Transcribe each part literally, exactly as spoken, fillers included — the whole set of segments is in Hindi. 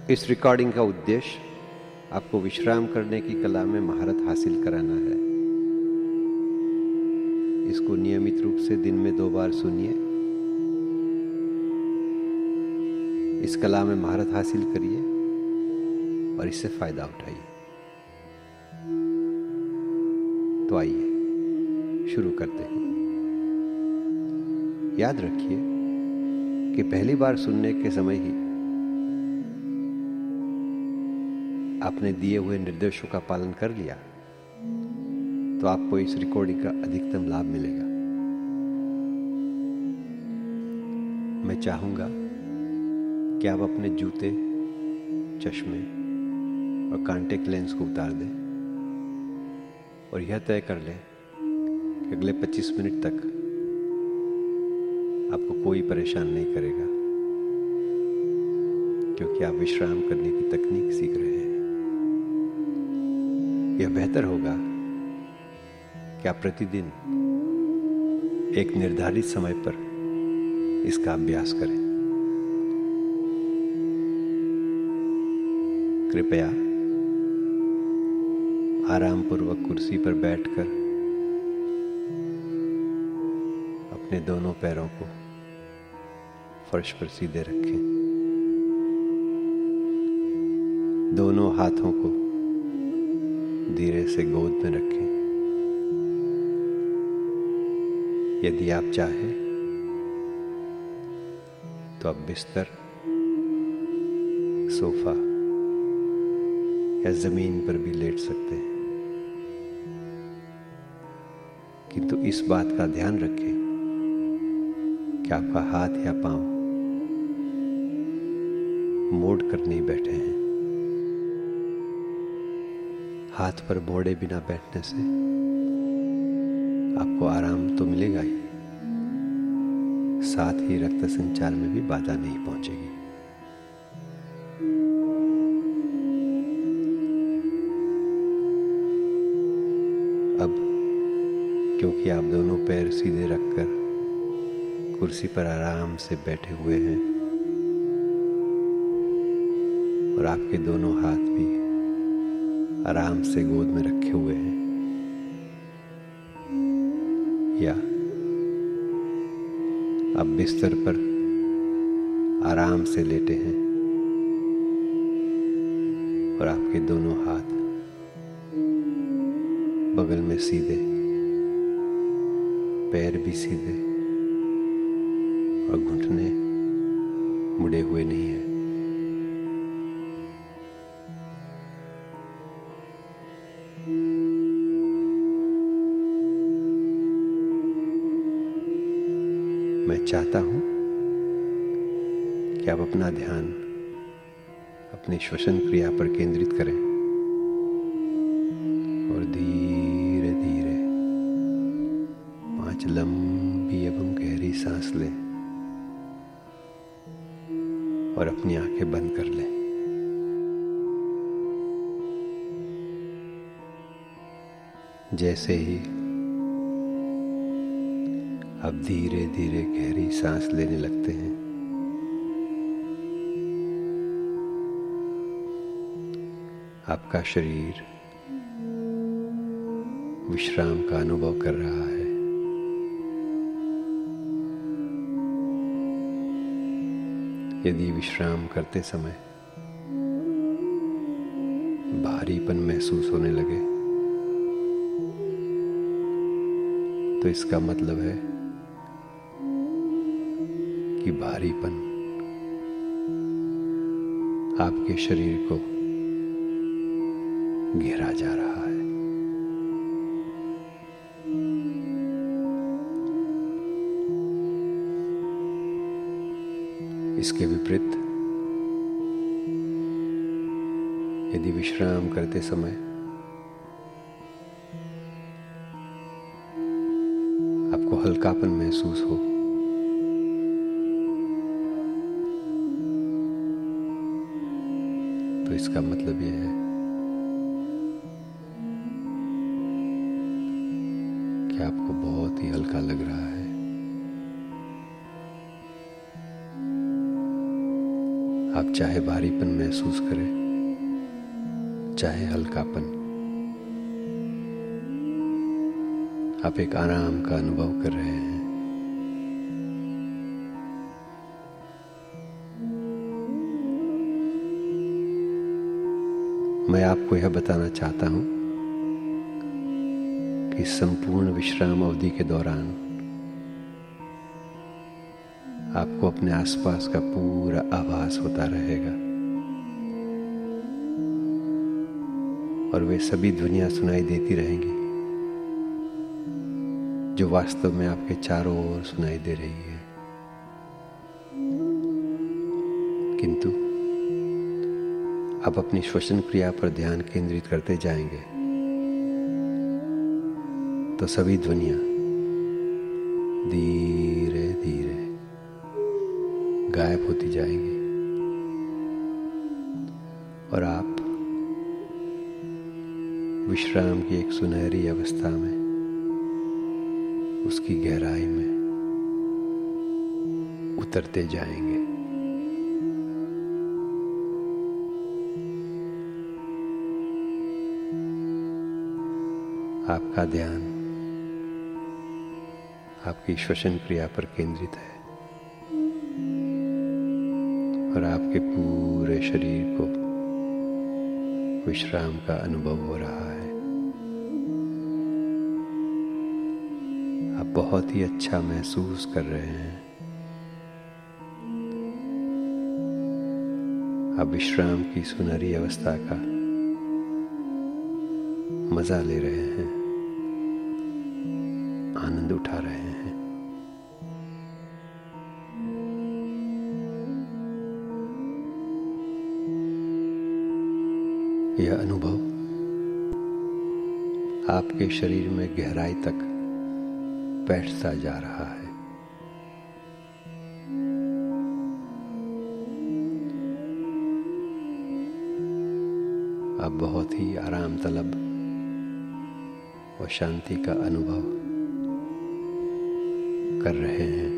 इस रिकॉर्डिंग का उद्देश्य आपको विश्राम करने की कला में महारत हासिल कराना है। इसको नियमित रूप से दिन में दो बार सुनिए। इस कला में महारत हासिल करिए और इससे फायदा उठाइए। तो आइए शुरू करते हैं। याद रखिए कि पहली बार सुनने के समय ही आपने दिए हुए निर्देशों का पालन कर लिया तो आपको इस रिकॉर्डिंग का अधिकतम लाभ मिलेगा। मैं चाहूंगा कि आप अपने जूते, चश्मे और कांटेक्ट लेंस को उतार दें और यह तय कर लें कि अगले पच्चीस मिनट तक आपको कोई परेशान नहीं करेगा, क्योंकि आप विश्राम करने की तकनीक सीख रहे हैं। यह बेहतर होगा कि आप प्रतिदिन एक निर्धारित समय पर इसका अभ्यास करें। कृपया आरामपूर्वक कुर्सी पर बैठकर अपने दोनों पैरों को फर्श पर सीधे रखें। दोनों हाथों को धीरे से गोद में रखें। यदि आप चाहें तो आप बिस्तर, सोफा या जमीन पर भी लेट सकते हैं, किंतु इस बात का ध्यान रखें कि आपका हाथ या पांव मोड़ कर नहीं बैठे हैं। हाथ पर मोड़े बिना बैठने से आपको आराम तो मिलेगा ही, साथ ही रक्त संचार में भी बाधा नहीं पहुंचेगी। अब क्योंकि आप दोनों पैर सीधे रखकर कुर्सी पर आराम से बैठे हुए हैं और आपके दोनों हाथ भी आराम से गोद में रखे हुए हैं, या आप बिस्तर पर आराम से लेटे हैं और आपके दोनों हाथ बगल में सीधे, पैर भी सीधे और घुटने मुड़े हुए नहीं हैं। मैं चाहता हूं कि आप अपना ध्यान अपनी श्वसन क्रिया पर केंद्रित करें और धीरे धीरे पांच लंबी एवं गहरी सांस लें और अपनी आंखें बंद कर लें। जैसे ही आप धीरे धीरे गहरी सांस लेने लगते हैं, आपका शरीर विश्राम का अनुभव कर रहा है। यदि विश्राम करते समय भारीपन महसूस होने लगे तो इसका मतलब है कि भारीपन आपके शरीर को घेरा जा रहा है। इसके विपरीत यदि विश्राम करते समय आपको हल्कापन महसूस हो तो इसका मतलब यह है कि आपको बहुत ही हल्का लग रहा है। आप चाहे भारीपन महसूस करें, चाहे हल्कापन, आप एक आराम का अनुभव कर रहे हैं। मैं आपको यह बताना चाहता हूं कि संपूर्ण विश्राम अवधि के दौरान आपको अपने आसपास का पूरा आभास होता रहेगा और वे सभी ध्वनियां सुनाई देती रहेंगी जो वास्तव में आपके चारों ओर सुनाई दे रही है। किंतु आप अपनी श्वसन क्रिया पर ध्यान केंद्रित करते जाएंगे तो सभी ध्वनियां धीरे धीरे गायब होती जाएंगी और आप विश्राम की एक सुनहरी अवस्था में, उसकी गहराई में उतरते जाएंगे। आपका ध्यान आपकी श्वसन क्रिया पर केंद्रित है और आपके पूरे शरीर को विश्राम का अनुभव हो रहा है। आप बहुत ही अच्छा महसूस कर रहे हैं। आप विश्राम की सुनहरी अवस्था का मजा ले रहे हैं, आनंद उठा रहे हैं। यह अनुभव आपके शरीर में गहराई तक बैठता जा रहा है। आप बहुत ही आराम तलब और शांति का अनुभव कर रहे हैं।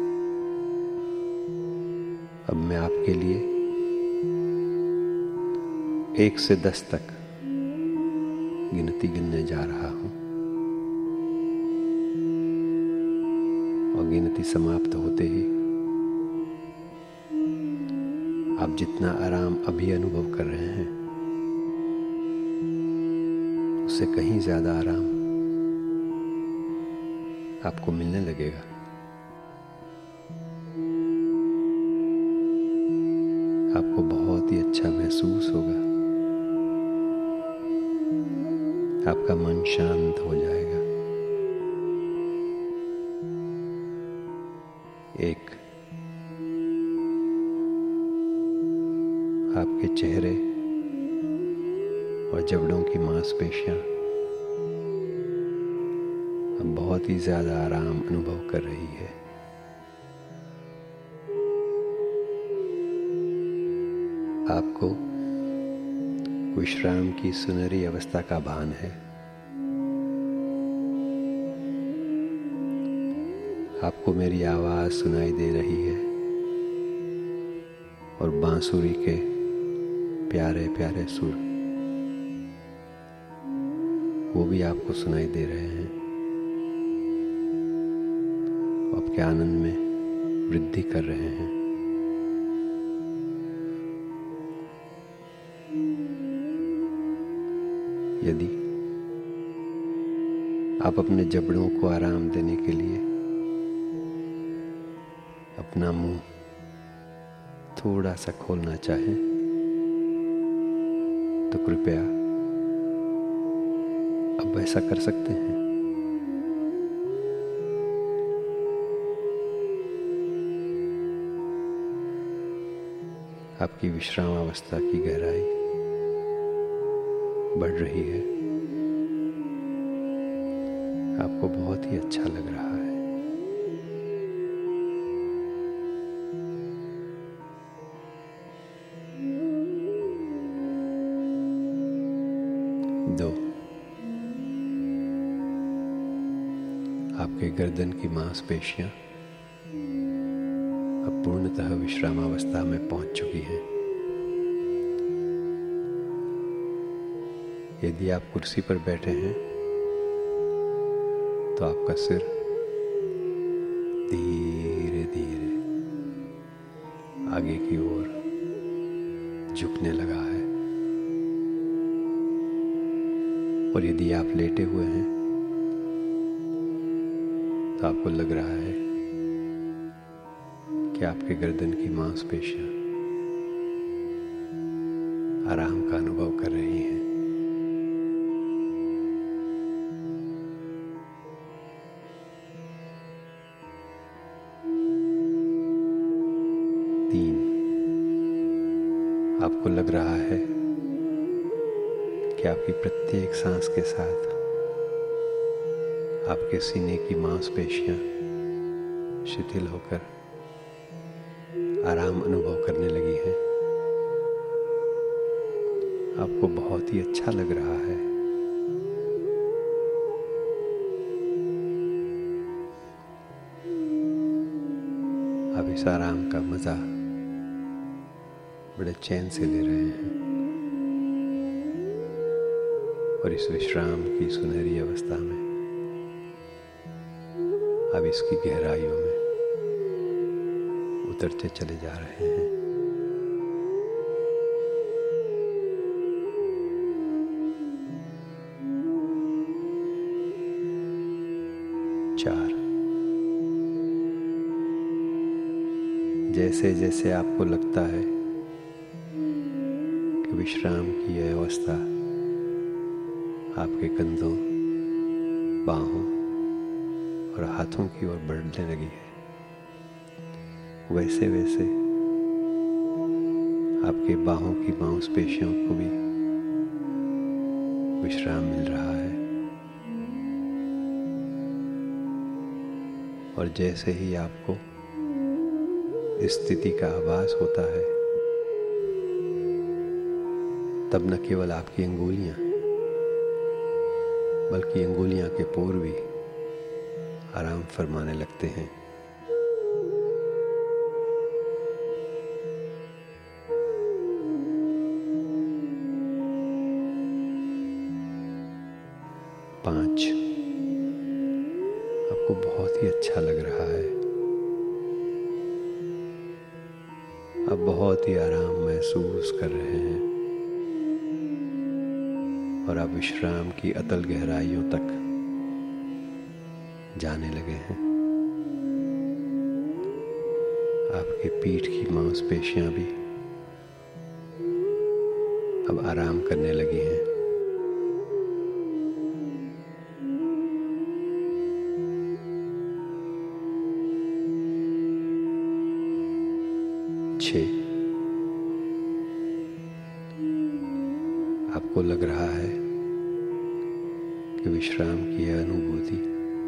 अब मैं आपके लिए एक से दस तक गिनती गिनने जा रहा हूं और गिनती समाप्त होते ही आप जितना आराम अभी अनुभव कर रहे हैं उससे कहीं ज्यादा आराम आपको मिलने लगेगा। आपको बहुत ही अच्छा महसूस होगा। आपका मन शांत हो जाएगा। एक आपके चेहरे और जबड़ों की मांसपेशियां अब बहुत ही ज्यादा आराम अनुभव कर रही है। आपको विश्राम की सुनहरी अवस्था का भान है। आपको मेरी आवाज सुनाई दे रही है और बांसुरी के प्यारे प्यारे सुर वो भी आपको सुनाई दे रहे हैं। आपके आनंद में वृद्धि कर रहे हैं। यदि आप अपने जबड़ों को आराम देने के लिए अपना मुंह थोड़ा सा खोलना चाहें तो कृपया अब ऐसा कर सकते हैं। आपकी विश्राम अवस्था की गहराई बढ़ रही है। आपको बहुत ही अच्छा लग रहा है। दो, आपके गर्दन की मांसपेशियां अब पूर्णतः विश्रामावस्था में पहुंच चुकी हैं। यदि आप कुर्सी पर बैठे हैं तो आपका सिर धीरे धीरे आगे की ओर झुकने लगा है, और यदि आप लेटे हुए हैं तो आपको लग रहा है कि आपके गर्दन की मांसपेशियां आराम का अनुभव कर रही हैं। तीन, आपको लग रहा है कि आपकी प्रत्येक सांस के साथ आपके सीने की मांसपेशियां शिथिल होकर आराम अनुभव करने लगी हैं। आपको बहुत ही अच्छा लग रहा है। आप इस आराम का मजा बड़े चैन से ले रहे हैं, और इस विश्राम की सुनहरी अवस्था में आप इसकी गहराइयों में उतरते चले जा रहे हैं। चार, जैसे जैसे आपको लगता है कि विश्राम की यह अवस्था आपके कंधों, बाहों और हाथों की ओर बढ़ने लगी है, वैसे वैसे आपके बाहों की मांसपेशियों को भी विश्राम मिल रहा है। और जैसे ही आपको इस स्थिति का आभास होता है, तब न केवल आपकी अंगुलियां बल्कि अंगुलियां के पोर भी आराम फरमाने लगते हैं। पांच, आपको बहुत ही अच्छा लग रहा है। आप बहुत ही आराम महसूस कर रहे हैं, और आप विश्राम की अतल गहराइयों तक जाने लगे हैं। आपके पीठ की मांसपेशियां भी अब आराम करने लगी हैं। छः, आपको लग रहा है कि विश्राम की यह अनुभूति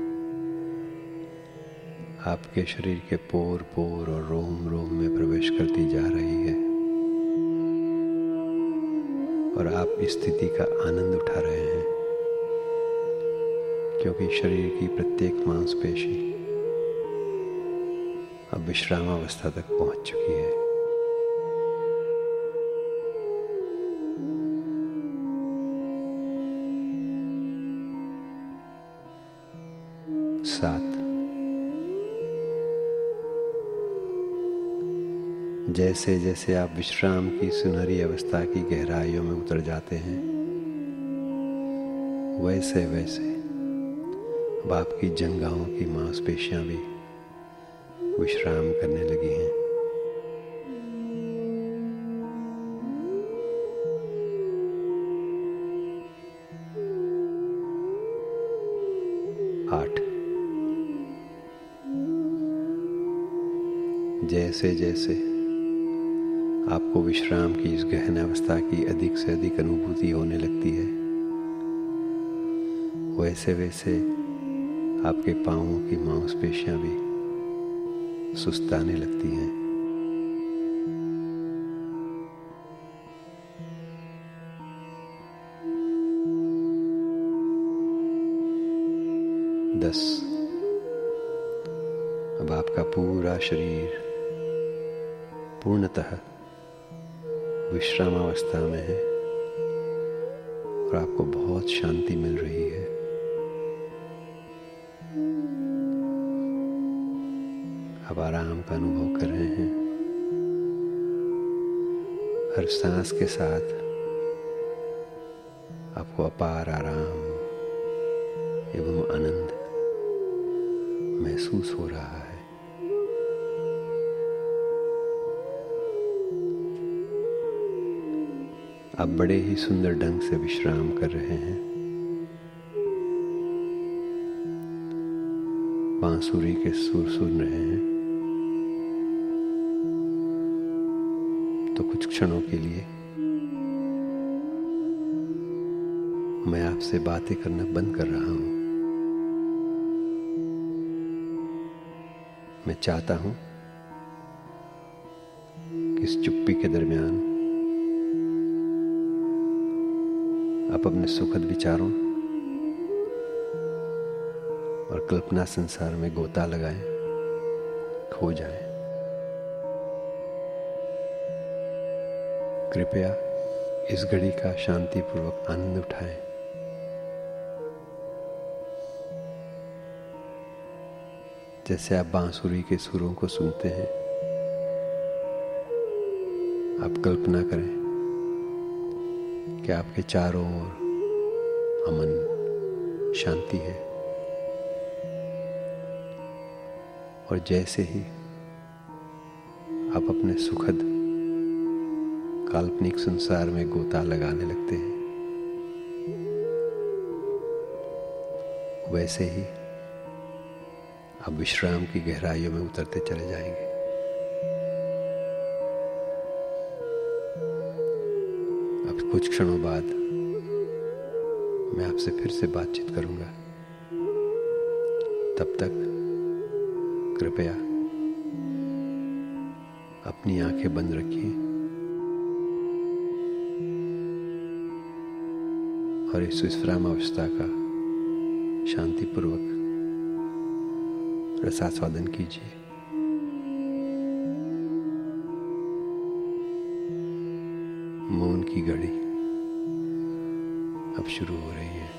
आपके शरीर के पोर पोर और रोम रोम में प्रवेश करती जा रही है, और आप इस स्थिति का आनंद उठा रहे हैं, क्योंकि शरीर की प्रत्येक मांसपेशी अब विश्रामावस्था तक पहुंच चुकी है। सात, जैसे जैसे आप विश्राम की सुनहरी अवस्था की गहराइयों में उतर जाते हैं, वैसे वैसे अब आपकी जंघाओं की मांसपेशियां भी विश्राम करने लगी हैं। आठ, जैसे जैसे आपको विश्राम की इस गहन अवस्था की अधिक से अधिक अनुभूति होने लगती है, वैसे वैसे आपके पांवों की मांसपेशियां भी सुस्ताने लगती हैं। दस, अब आपका पूरा शरीर पूर्णतः विश्रामावस्था में हैं और आपको बहुत शांति मिल रही है। आप आराम का अनुभव कर रहे हैं। हर सांस के साथ आपको अपार आराम एवं आनंद महसूस हो रहा है। आप बड़े ही सुंदर ढंग से विश्राम कर रहे हैं। बांसुरी के सुर सुन रहे हैं। तो कुछ क्षणों के लिए मैं आपसे बातें करना बंद कर रहा हूं। मैं चाहता हूं कि इस चुप्पी के दरमियान आप अपने सुखद विचारों और कल्पना संसार में गोता लगाएं, खो जाएं। कृपया इस घड़ी का शांतिपूर्वक आनंद उठाएं। जैसे आप बांसुरी के सुरों को सुनते हैं, आप कल्पना करें कि आपके चारों ओर अमन शांति है और जैसे ही आप अपने सुखद काल्पनिक संसार में गोता लगाने लगते हैं, वैसे ही आप विश्राम की गहराइयों में उतरते चले जाएंगे। अब कुछ क्षणों बाद मैं आपसे फिर से बातचीत करूंगा। तब तक कृपया अपनी आंखें बंद रखिए और इस विश्राम अवस्था का शांतिपूर्वक रसास्वादन कीजिए। मौन की घड़ी अब शुरू हो रही है।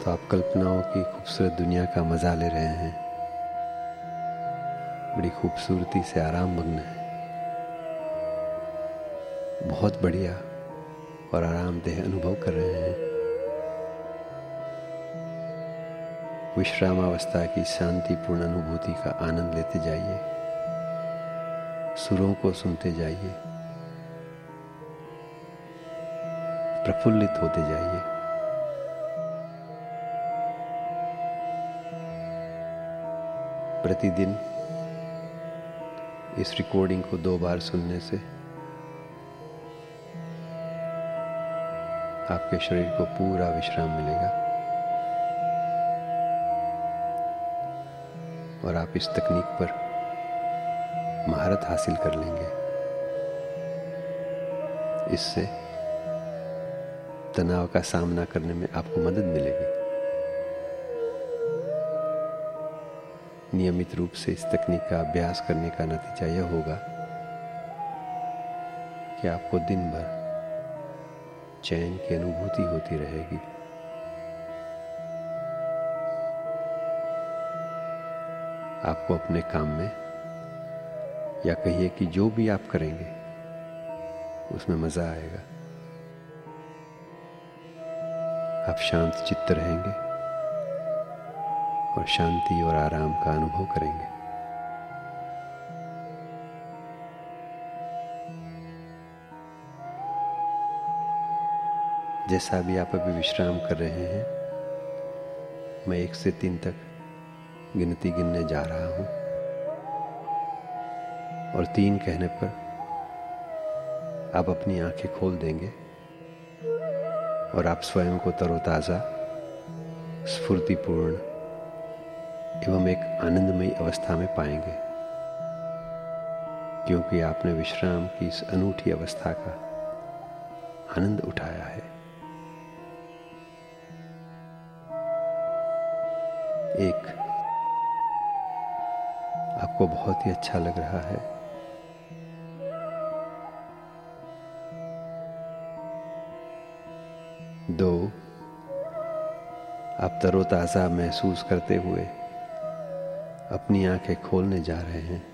तो आप कल्पनाओं की खूबसूरत दुनिया का मजा ले रहे हैं, बड़ी खूबसूरती से आराम मग्न है। बहुत बढ़िया और आरामदेह अनुभव कर रहे हैं। विश्रामावस्था की शांतिपूर्ण अनुभूति का आनंद लेते जाइए, सुरों को सुनते जाइए, प्रफुल्लित होते जाइए। प्रतिदिन इस रिकॉर्डिंग को दो बार सुनने से आपके शरीर को पूरा विश्राम मिलेगा और आप इस तकनीक पर महारत हासिल कर लेंगे। इससे तनाव का सामना करने में आपको मदद मिलेगी। नियमित रूप से इस तकनीक का अभ्यास करने का नतीजा यह होगा कि आपको दिन भर चैन की अनुभूति होती रहेगी। आपको अपने काम में या कहिए कि जो भी आप करेंगे उसमें मजा आएगा। आप शांत चित्त रहेंगे और शांति और आराम का अनुभव करेंगे। जैसा भी आप अभी विश्राम कर रहे हैं, मैं एक से तीन तक गिनती गिनने जा रहा हूं और तीन कहने पर आप अपनी आंखें खोल देंगे और आप स्वयं को तरोताजा, स्फूर्तिपूर्ण एवं एक आनंदमयी अवस्था में पाएंगे, क्योंकि आपने विश्राम की इस अनूठी अवस्था का आनंद उठाया है। एक, आपको बहुत ही अच्छा लग रहा है। दो, आप तरोताजा महसूस करते हुए अपनी आंखें खोलने जा रहे हैं।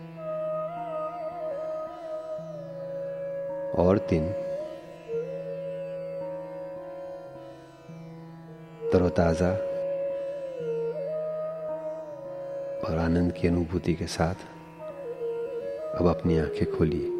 और तीन, तरोताजा और आनंद की अनुभूति के साथ अब अपनी आंखें खोलिए।